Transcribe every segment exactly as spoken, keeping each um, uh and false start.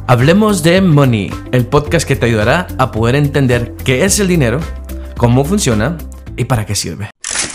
Hablemos de Money, el podcast que te ayudará a poder entender qué es el dinero, cómo funciona y para qué sirve.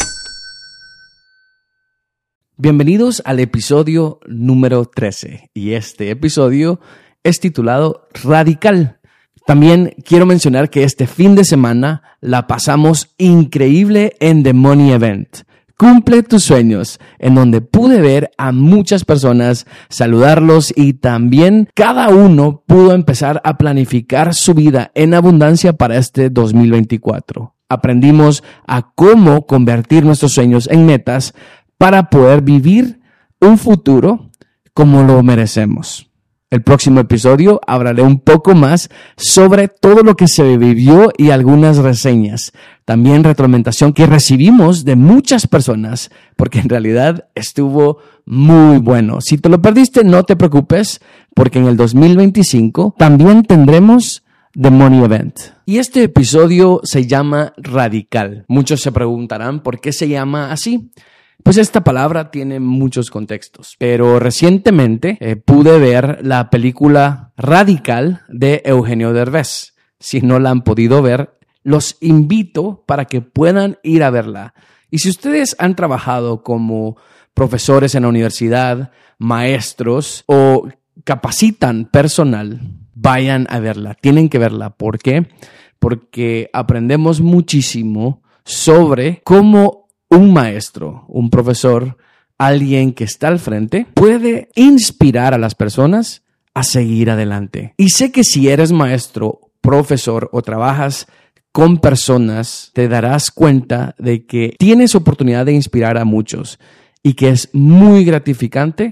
Bienvenidos al episodio número trece y este episodio es titulado Radical. También quiero mencionar que este fin de semana la pasamos increíble en The Money Event. Cumple tus sueños, en donde pude ver a muchas personas, saludarlos y también cada uno pudo empezar a planificar su vida en abundancia para este dos mil veinticuatro. Aprendimos a cómo convertir nuestros sueños en metas para poder vivir un futuro como lo merecemos. El próximo episodio hablaré un poco más sobre todo lo que se vivió y algunas reseñas. También retroalimentación que recibimos de muchas personas, porque en realidad estuvo muy bueno. Si te lo perdiste, no te preocupes, porque en el dos mil veinticinco también tendremos The Money Event. Y este episodio se llama Radical. Muchos se preguntarán por qué se llama así. Pues esta palabra tiene muchos contextos, pero recientemente eh, pude ver la película Radical de Eugenio Derbez. Si no la han podido ver, los invito para que puedan ir a verla. Y si ustedes han trabajado como profesores en la universidad, maestros o capacitan personal, vayan a verla. Tienen que verla. ¿Por qué? Porque aprendemos muchísimo sobre cómo un maestro, un profesor, alguien que está al frente, puede inspirar a las personas a seguir adelante. Y sé que si eres maestro, profesor o trabajas con personas, te darás cuenta de que tienes oportunidad de inspirar a muchos y que es muy gratificante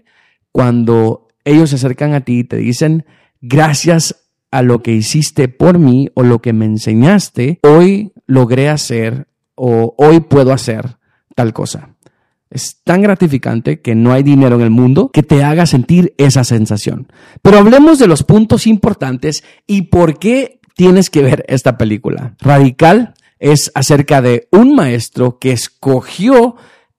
cuando ellos se acercan a ti y te dicen, gracias a lo que hiciste por mí o lo que me enseñaste, hoy logré hacer o hoy puedo hacer tal cosa. Es tan gratificante que no hay dinero en el mundo que te haga sentir esa sensación. Pero hablemos de los puntos importantes y por qué tienes que ver esta película. Radical es acerca de un maestro que escogió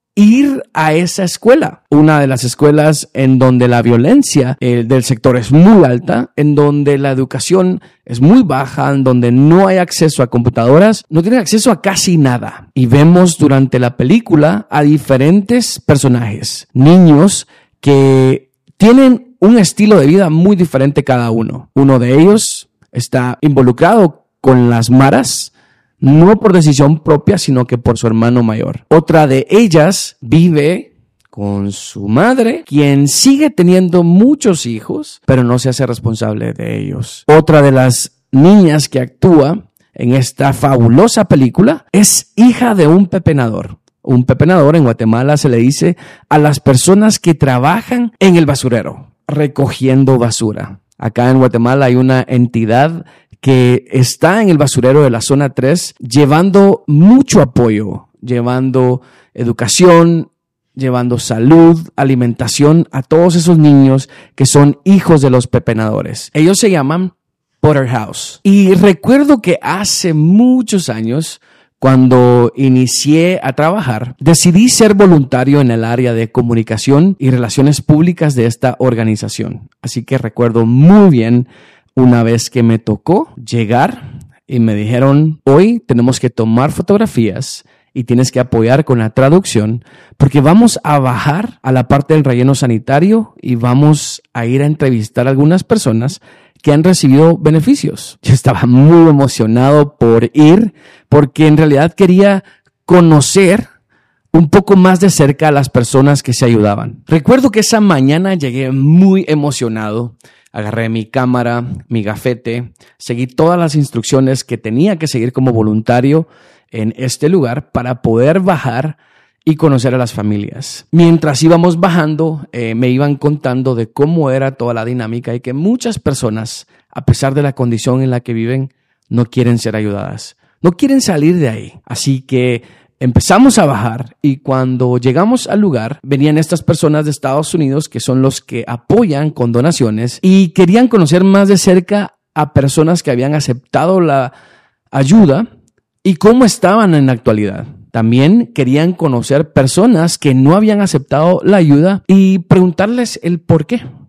ir a esa escuela, una de las escuelas en donde la violencia eh, del sector es muy alta, en donde la educación es muy baja, en donde no hay acceso a computadoras, no tienen acceso a casi nada. Y vemos durante la película a diferentes personajes, niños que tienen un estilo de vida muy diferente cada uno. Uno de ellos está involucrado con las maras, no por decisión propia, sino que por su hermano mayor. Otra de ellas vive con su madre, quien sigue teniendo muchos hijos, pero no se hace responsable de ellos. Otra de las niñas que actúa en esta fabulosa película es hija de un pepenador. Un pepenador en Guatemala se le dice a las personas que trabajan en el basurero, recogiendo basura. Acá en Guatemala hay una entidad que está en el basurero de la zona tres llevando mucho apoyo, llevando educación, llevando salud, alimentación a todos esos niños que son hijos de los pepenadores. Ellos se llaman Porterhouse. Y recuerdo que hace muchos años, cuando inicié a trabajar, decidí ser voluntario en el área de comunicación y relaciones públicas de esta organización. Así que recuerdo muy bien una vez que me tocó llegar y me dijeron, hoy tenemos que tomar fotografías y tienes que apoyar con la traducción porque vamos a bajar a la parte del relleno sanitario y vamos a ir a entrevistar a algunas personas que han recibido beneficios. Yo estaba muy emocionado por ir porque en realidad quería conocer un poco más de cerca a las personas que se ayudaban. Recuerdo que esa mañana llegué muy emocionado. Agarré mi cámara, mi gafete, seguí todas las instrucciones que tenía que seguir como voluntario en este lugar para poder bajar y conocer a las familias. Mientras íbamos bajando, eh, me iban contando de cómo era toda la dinámica y que muchas personas, a pesar de la condición en la que viven, no quieren ser ayudadas, no quieren salir de ahí. Así que empezamos a bajar y cuando llegamos al lugar, venían estas personas de Estados Unidos que son los que apoyan con donaciones y querían conocer más de cerca a personas que habían aceptado la ayuda y cómo estaban en la actualidad. También querían conocer personas que no habían aceptado la ayuda y preguntarles el por qué.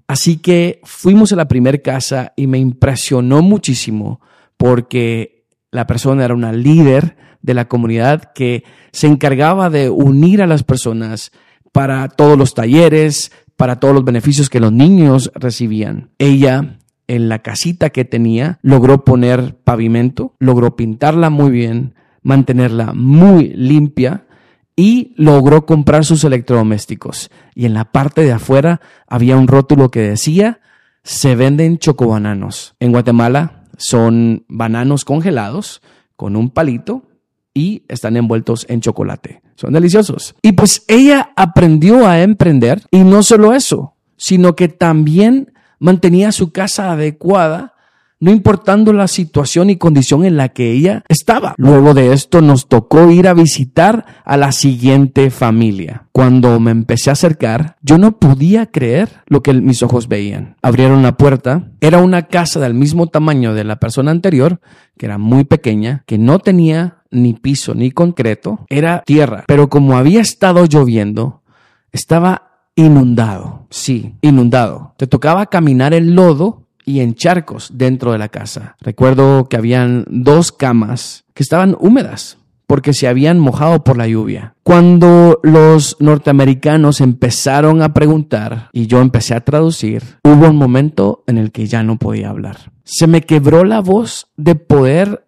Así que fuimos a la primera casa y me impresionó muchísimo porque la persona era una líder de la comunidad que se encargaba de unir a las personas para todos los talleres, para todos los beneficios que los niños recibían. Ella, en la casita que tenía, logró poner pavimento, logró pintarla muy bien, mantenerla muy limpia y logró comprar sus electrodomésticos. Y en la parte de afuera había un rótulo que decía, se venden chocobananos. En Guatemala son bananos congelados con un palito y están envueltos en chocolate. Son deliciosos. Y pues ella aprendió a emprender y no solo eso, sino que también mantenía su casa adecuada, no importando la situación y condición en la que ella estaba. Luego de esto nos tocó ir a visitar a la siguiente familia. Cuando me empecé a acercar, yo no podía creer lo que mis ojos veían. Abrieron la puerta. Era una casa del mismo tamaño de la persona anterior, que era muy pequeña, que no tenía ni piso ni concreto. Era tierra. Pero como había estado lloviendo, estaba inundado. Sí, inundado. Te tocaba caminar en lodo y en charcos dentro de la casa. Recuerdo que habían dos camas que estaban húmedas porque se habían mojado por la lluvia. Cuando los norteamericanos empezaron a preguntar y yo empecé a traducir, hubo un momento en el que ya no podía hablar. Se me quebró la voz de poder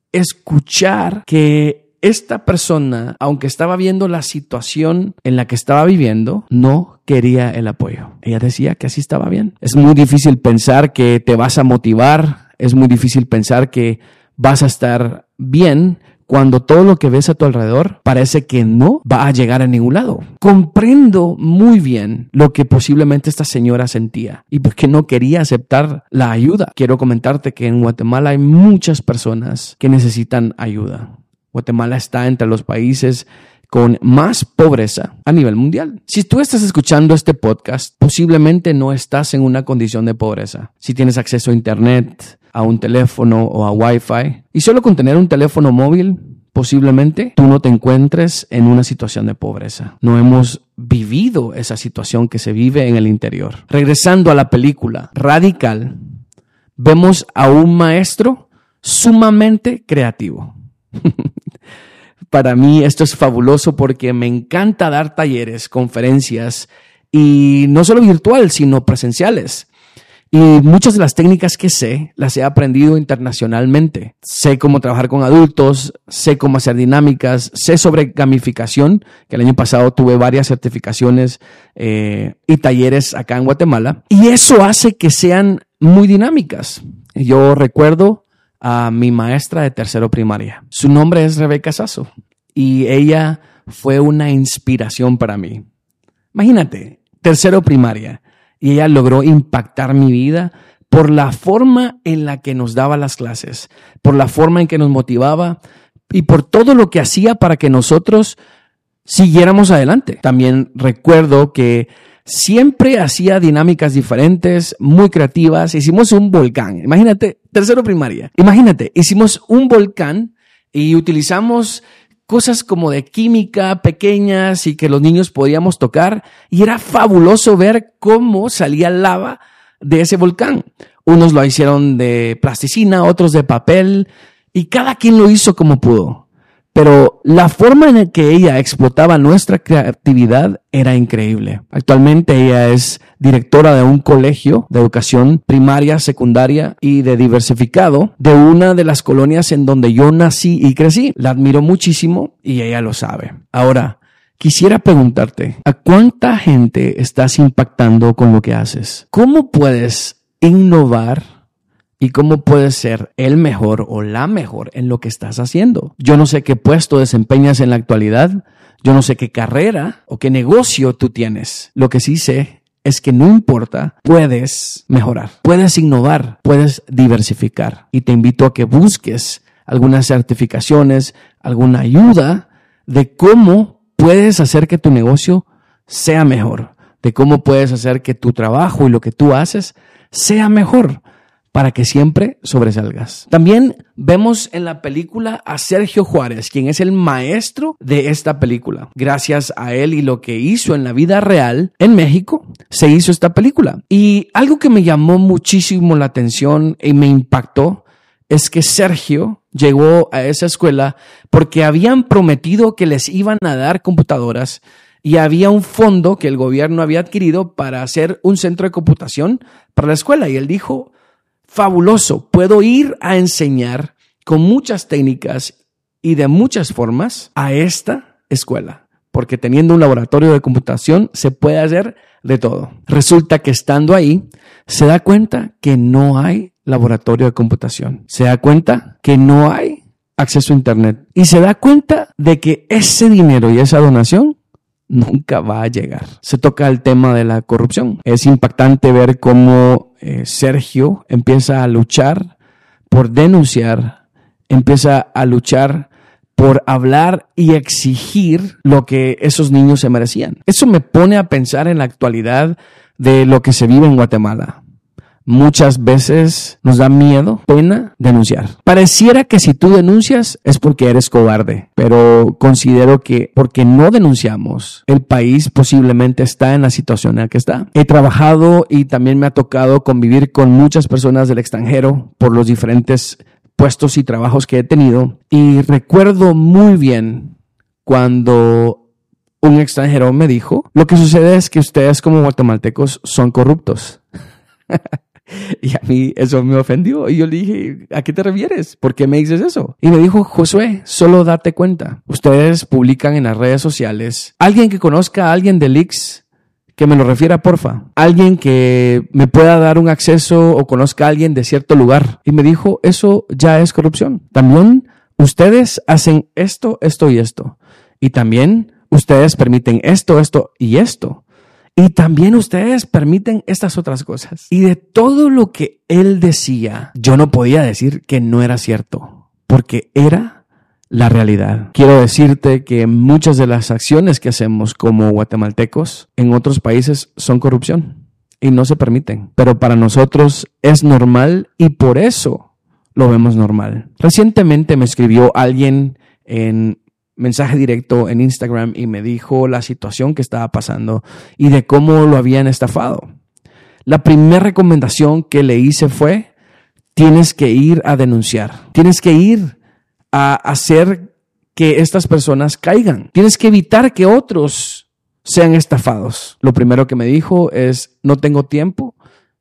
escuchar que esta persona, aunque estaba viendo la situación en la que estaba viviendo, no quería el apoyo. Ella decía que así estaba bien. Es muy difícil pensar que te vas a motivar. Es muy difícil pensar que vas a estar bien cuando todo lo que ves a tu alrededor parece que no va a llegar a ningún lado. Comprendo muy bien lo que posiblemente esta señora sentía y por qué no quería aceptar la ayuda. Quiero comentarte que en Guatemala hay muchas personas que necesitan ayuda. Guatemala está entre los países con más pobreza a nivel mundial. Si tú estás escuchando este podcast, posiblemente no estás en una condición de pobreza. Si tienes acceso a internet, a un teléfono o a Wi-Fi, y solo con tener un teléfono móvil, posiblemente tú no te encuentres en una situación de pobreza. No hemos vivido esa situación que se vive en el interior. Regresando a la película Radical, vemos a un maestro sumamente creativo. Para mí esto es fabuloso porque me encanta dar talleres, conferencias y no solo virtual, sino presenciales. Y muchas de las técnicas que sé, las he aprendido internacionalmente. Sé cómo trabajar con adultos, sé cómo hacer dinámicas, sé sobre gamificación, que el año pasado tuve varias certificaciones eh, y talleres acá en Guatemala. Y eso hace que sean muy dinámicas. Yo recuerdo a mi maestra de tercero primaria. Su nombre es Rebeca Sasso y ella fue una inspiración para mí. Imagínate, tercero primaria, y ella logró impactar mi vida por la forma en la que nos daba las clases, por la forma en que nos motivaba y por todo lo que hacía para que nosotros siguiéramos adelante. También recuerdo que siempre hacía dinámicas diferentes, muy creativas. Hicimos un volcán. Imagínate, tercero primaria. Imagínate, hicimos un volcán y utilizamos cosas como de química pequeñas y que los niños podíamos tocar. Y era fabuloso ver cómo salía lava de ese volcán. Unos lo hicieron de plasticina, otros de papel y cada quien lo hizo como pudo. Pero la forma en la que ella explotaba nuestra creatividad era increíble. Actualmente ella es directora de un colegio de educación primaria, secundaria y de diversificado de una de las colonias en donde yo nací y crecí. La admiro muchísimo y ella lo sabe. Ahora, quisiera preguntarte, ¿a cuánta gente estás impactando con lo que haces? ¿Cómo puedes innovar? ¿Y cómo puedes ser el mejor o la mejor en lo que estás haciendo? Yo no sé qué puesto desempeñas en la actualidad. Yo no sé qué carrera o qué negocio tú tienes. Lo que sí sé es que no importa, puedes mejorar, puedes innovar, puedes diversificar. Y te invito a que busques algunas certificaciones, alguna ayuda de cómo puedes hacer que tu negocio sea mejor, de cómo puedes hacer que tu trabajo y lo que tú haces sea mejor. para que siempre sobresalgas. También vemos en la película a Sergio Juárez, quien es el maestro de esta película. Gracias a él y lo que hizo en la vida real en México, se hizo esta película. Y algo que me llamó muchísimo la atención y me impactó es que Sergio llegó a esa escuela porque habían prometido que les iban a dar computadoras y había un fondo que el gobierno había adquirido para hacer un centro de computación para la escuela. Y él dijo, fabuloso, puedo ir a enseñar con muchas técnicas y de muchas formas a esta escuela, porque teniendo un laboratorio de computación se puede hacer de todo. Resulta que estando ahí, se da cuenta que no hay laboratorio de computación. Se da cuenta que no hay acceso a internet. Y se da cuenta de que ese dinero y esa donación nunca va a llegar. Se toca el tema de la corrupción. Es impactante ver cómo eh, Sergio empieza a luchar por denunciar, empieza a luchar por hablar y exigir lo que esos niños se merecían. Eso me pone a pensar en la actualidad de lo que se vive en Guatemala. Muchas veces nos da miedo, pena denunciar. Pareciera que si tú denuncias es porque eres cobarde, pero considero que porque no denunciamos, el país posiblemente está en la situación en la que está. He trabajado y también me ha tocado convivir con muchas personas del extranjero por los diferentes puestos y trabajos que he tenido, y recuerdo muy bien cuando un extranjero me dijo, lo que sucede es que ustedes como guatemaltecos son corruptos. Y a mí eso me ofendió. Y yo le dije, ¿a qué te refieres? ¿Por qué me dices eso? Y me dijo, Josué, solo date cuenta. Ustedes publican en las redes sociales. Alguien que conozca a alguien del I C S, que me lo refiera, porfa. Alguien que me pueda dar un acceso o conozca a alguien de cierto lugar. Y me dijo, eso ya es corrupción. También ustedes hacen esto, esto y esto. Y también ustedes permiten esto, esto y esto. Y también ustedes permiten estas otras cosas. Y de todo lo que él decía, yo no podía decir que no era cierto, porque era la realidad. Quiero decirte que muchas de las acciones que hacemos como guatemaltecos en otros países son corrupción y no se permiten. Pero para nosotros es normal y por eso lo vemos normal. Recientemente me escribió alguien en mensaje directo en Instagram y me dijo la situación que estaba pasando y de cómo lo habían estafado. La primera recomendación que le hice fue, tienes que ir a denunciar, tienes que ir a hacer que estas personas caigan, tienes que evitar que otros sean estafados. Lo primero que me dijo es, no tengo tiempo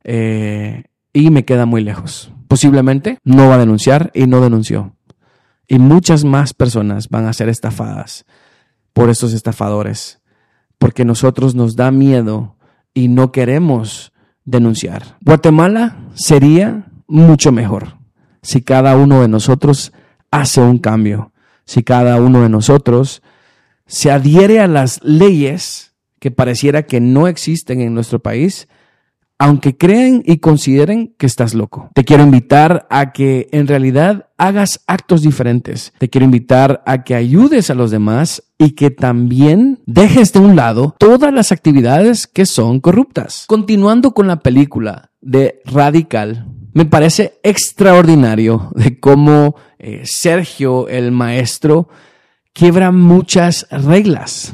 eh, y me queda muy lejos. Posiblemente no va a denunciar y no denunció. Y muchas más personas van a ser estafadas por estos estafadores, porque nosotros nos da miedo y no queremos denunciar. Guatemala sería mucho mejor si cada uno de nosotros hace un cambio, si cada uno de nosotros se adhiere a las leyes que pareciera que no existen en nuestro país, aunque creen y consideren que estás loco. Te quiero invitar a que en realidad hagas actos diferentes. Te quiero invitar a que ayudes a los demás y que también dejes de un lado todas las actividades que son corruptas. Continuando con la película de Radical, me parece extraordinario de cómo eh, Sergio, el maestro, quiebra muchas reglas.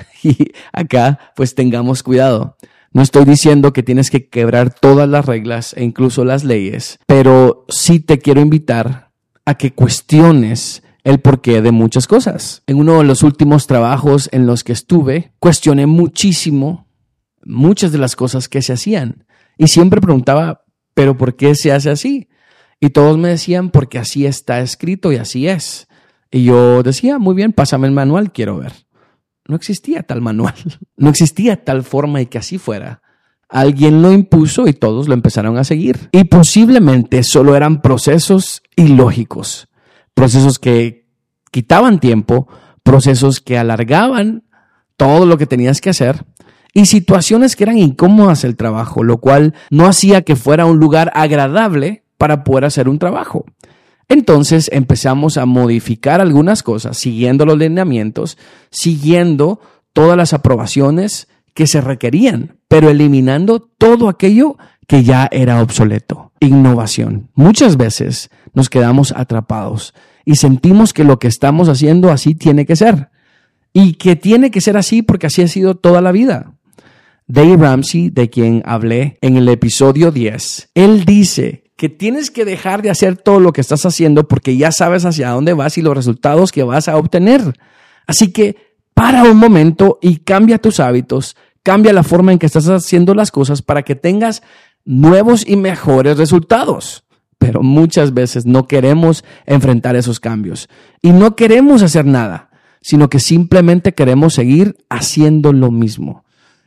Y acá, pues tengamos cuidado. No estoy diciendo que tienes que quebrar todas las reglas e incluso las leyes, pero sí te quiero invitar a que cuestiones el porqué de muchas cosas. En uno de los últimos trabajos en los que estuve, cuestioné muchísimo muchas de las cosas que se hacían y siempre preguntaba, ¿pero por qué se hace así? Y todos me decían, porque así está escrito y así es. Y yo decía, muy bien, pásame el manual, quiero ver. No existía tal manual, no existía tal forma y que así fuera. Alguien lo impuso y todos lo empezaron a seguir. Y posiblemente solo eran procesos ilógicos, procesos que quitaban tiempo, procesos que alargaban todo lo que tenías que hacer y situaciones que eran incómodas el trabajo, lo cual no hacía que fuera un lugar agradable para poder hacer un trabajo. Entonces empezamos a modificar algunas cosas, siguiendo los lineamientos, siguiendo todas las aprobaciones que se requerían, pero eliminando todo aquello que ya era obsoleto. Innovación. Muchas veces nos quedamos atrapados y sentimos que lo que estamos haciendo así tiene que ser. Y que tiene que ser así porque así ha sido toda la vida. Dave Ramsey, de quien hablé en el episodio diez, él dice que tienes que dejar de hacer todo lo que estás haciendo porque ya sabes hacia dónde vas y los resultados que vas a obtener. Así que para un momento y cambia tus hábitos, cambia la forma en que estás haciendo las cosas para que tengas nuevos y mejores resultados. Pero muchas veces no queremos enfrentar esos cambios y no queremos hacer nada, sino que simplemente queremos seguir haciendo lo mismo.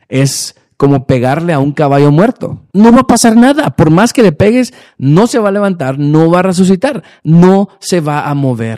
Es como pegarle a un caballo muerto. No va a pasar nada. Por más que le pegues, no se va a levantar, no va a resucitar, no se va a mover.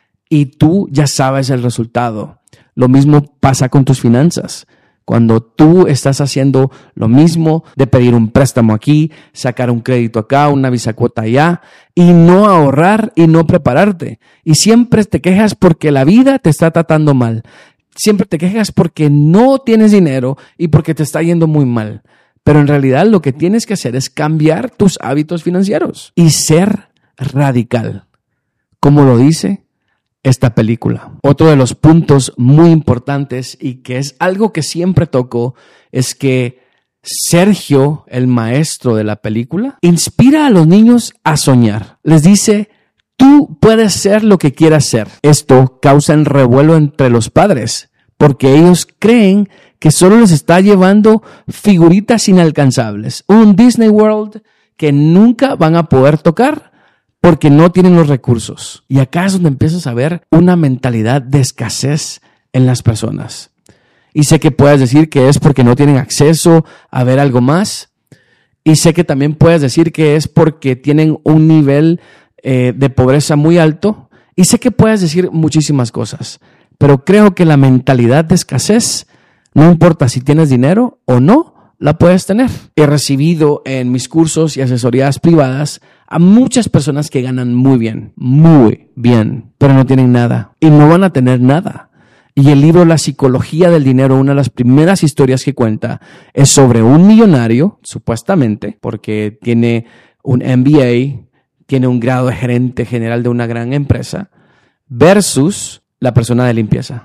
Y tú ya sabes el resultado. Lo mismo pasa con tus finanzas. Cuando tú estás haciendo lo mismo de pedir un préstamo aquí, sacar un crédito acá, una bisacuota allá, y no ahorrar y no prepararte. Y siempre te quejas porque la vida te está tratando mal. Siempre te quejas porque no tienes dinero y porque te está yendo muy mal. Pero en realidad lo que tienes que hacer es cambiar tus hábitos financieros y ser radical. Como lo dice esta película. Otro de los puntos muy importantes y que es algo que siempre toco es que Sergio, el maestro de la película, inspira a los niños a soñar. Les dice: tú puedes ser lo que quieras ser. Esto causa un revuelo entre los padres porque ellos creen que solo les está llevando figuritas inalcanzables, un Disney World que nunca van a poder tocar porque no tienen los recursos. Y acá es donde empiezas a ver una mentalidad de escasez en las personas. Y sé que puedes decir que es porque no tienen acceso a ver algo más. Y sé que también puedes decir que es porque tienen un nivel eh, de pobreza muy alto. Y sé que puedes decir muchísimas cosas. Pero creo que la mentalidad de escasez, no importa si tienes dinero o no, la puedes tener. He recibido en mis cursos y asesorías privadas a muchas personas que ganan muy bien, muy bien, pero no tienen nada y no van a tener nada. Y el libro La Psicología del Dinero, una de las primeras historias que cuenta, es sobre un millonario, supuestamente, porque tiene un M B A, tiene un grado de gerente general de una gran empresa, versus la persona de limpieza.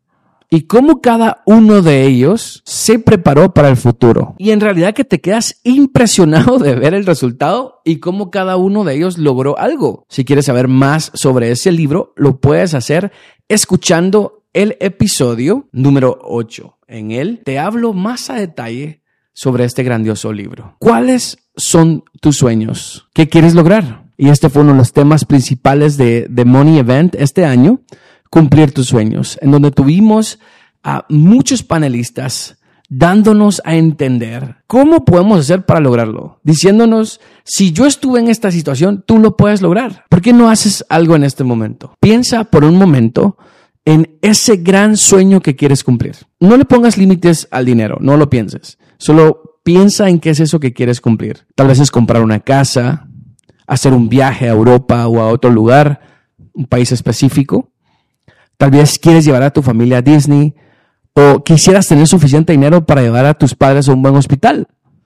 Y cómo cada uno de ellos se preparó para el futuro. Y en realidad que te quedas impresionado de ver el resultado y cómo cada uno de ellos logró algo. Si quieres saber más sobre ese libro, lo puedes hacer escuchando el episodio número ocho. En él te hablo más a detalle sobre este grandioso libro. ¿Cuáles son tus sueños? ¿Qué quieres lograr? Y este fue uno de los temas principales de The Money Event este año. Cumplir tus sueños, en donde tuvimos a muchos panelistas dándonos a entender cómo podemos hacer para lograrlo, diciéndonos: si yo estuve en esta situación, tú lo puedes lograr. ¿Por qué no haces algo en este momento? Piensa por un momento en ese gran sueño que quieres cumplir. No le pongas límites al dinero, no lo pienses. Solo piensa en qué es eso que quieres cumplir. Tal vez es comprar una casa, hacer un viaje a Europa o a otro lugar, un país específico. Tal vez quieres llevar a tu familia a Disney o quisieras tener suficiente dinero para llevar a tus padres a un buen hospital.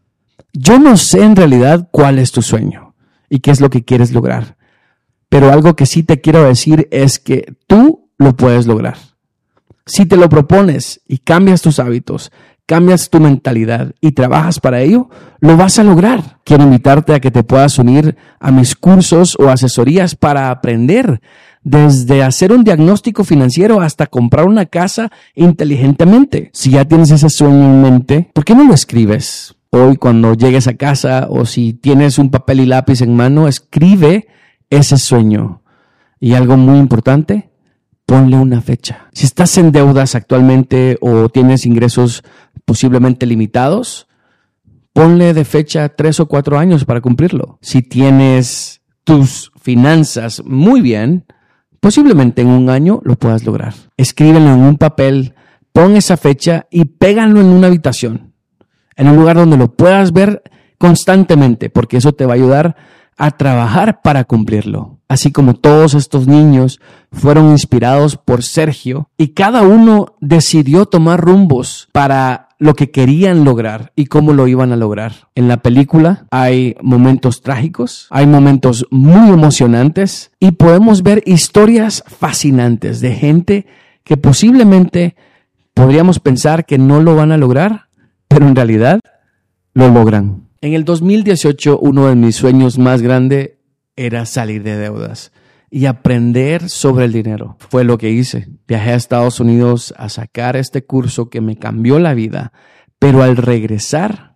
Yo no sé en realidad cuál es tu sueño y qué es lo que quieres lograr. Pero algo que sí te quiero decir es que tú lo puedes lograr. Si te lo propones y cambias tus hábitos, cambias tu mentalidad y trabajas para ello, lo vas a lograr. Quiero invitarte a que te puedas unir a mis cursos o asesorías para aprender desde hacer un diagnóstico financiero hasta comprar una casa inteligentemente. Si ya tienes ese sueño en mente, ¿por qué no lo escribes? Hoy cuando llegues a casa o si tienes un papel y lápiz en mano, escribe ese sueño. Y algo muy importante, ponle una fecha. Si estás en deudas actualmente o tienes ingresos posiblemente limitados, ponle de fecha tres o cuatro años para cumplirlo. Si tienes tus finanzas muy bien, posiblemente en un año lo puedas lograr. Escríbelo en un papel, pon esa fecha y pégalo en una habitación, en un lugar donde lo puedas ver constantemente, porque eso te va a ayudar a trabajar para cumplirlo. así como todos estos niños fueron inspirados por Sergio y cada uno decidió tomar rumbos para lo que querían lograr y cómo lo iban a lograr. En la película hay momentos trágicos, hay momentos muy emocionantes y podemos ver historias fascinantes de gente que posiblemente podríamos pensar que no lo van a lograr, pero en realidad lo logran. En el dos mil dieciocho, uno de mis sueños más grandes era salir de deudas y aprender sobre el dinero. Fue lo que hice. Viajé a Estados Unidos a sacar este curso que me cambió la vida, pero al regresar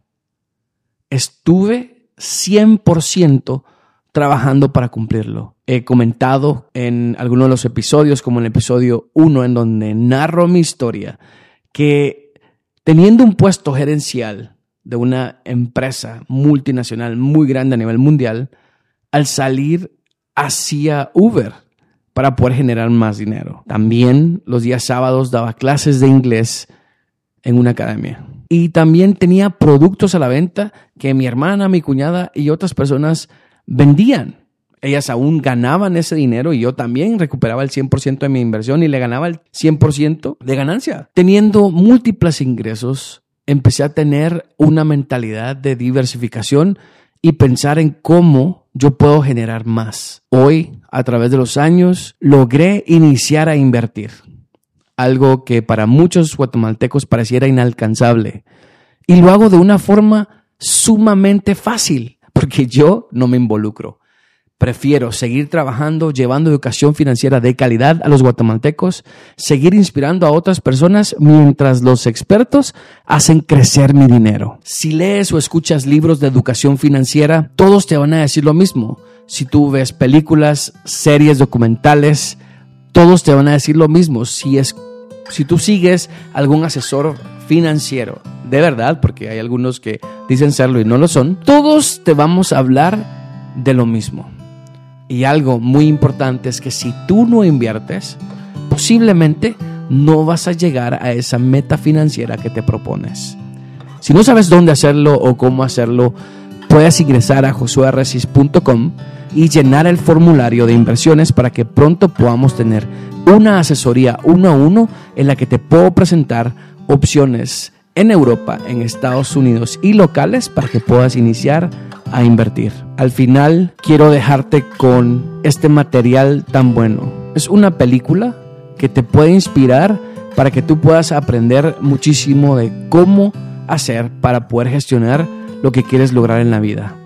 estuve cien por ciento trabajando para cumplirlo. He comentado en algunos de los episodios, como en el episodio uno, en donde narro mi historia, que teniendo un puesto gerencial de una empresa multinacional muy grande a nivel mundial, al salir hacía Uber para poder generar más dinero. También los días sábados daba clases de inglés en una academia. Y también tenía productos a la venta que mi hermana, mi cuñada y otras personas vendían. Ellas aún ganaban ese dinero y yo también recuperaba el cien por ciento de mi inversión y le ganaba el cien por ciento de ganancia. Teniendo múltiples ingresos, empecé a tener una mentalidad de diversificación y pensar en cómo yo puedo generar más. Hoy, a través de los años, logré iniciar a invertir. Algo que para muchos guatemaltecos pareciera inalcanzable. Y lo hago de una forma sumamente fácil, porque yo no me involucro. Prefiero seguir trabajando, llevando educación financiera de calidad a los guatemaltecos, seguir inspirando a otras personas mientras los expertos hacen crecer mi dinero. Si lees o escuchas libros de educación financiera, todos te van a decir lo mismo. Si tú ves películas, series, documentales, todos te van a decir lo mismo. Si, es, si tú sigues algún asesor financiero, de verdad, porque hay algunos que dicen serlo y no lo son, todos te vamos a hablar de lo mismo. Y algo muy importante es que si tú no inviertes, posiblemente no vas a llegar a esa meta financiera que te propones. Si no sabes dónde hacerlo o cómo hacerlo, puedes ingresar a josué resis punto com y llenar el formulario de inversiones para que pronto podamos tener una asesoría uno a uno en la que te puedo presentar opciones en Europa, en Estados Unidos y locales para que puedas iniciar a invertir. Al final quiero dejarte con este material tan bueno. Es una película que te puede inspirar para que tú puedas aprender muchísimo de cómo hacer para poder gestionar lo que quieres lograr en la vida.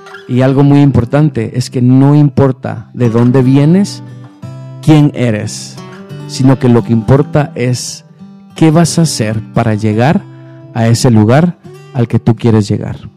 Y algo muy importante es que no importa de dónde vienes, quién eres, sino que lo que importa es qué vas a hacer para llegar a ese lugar al que tú quieres llegar.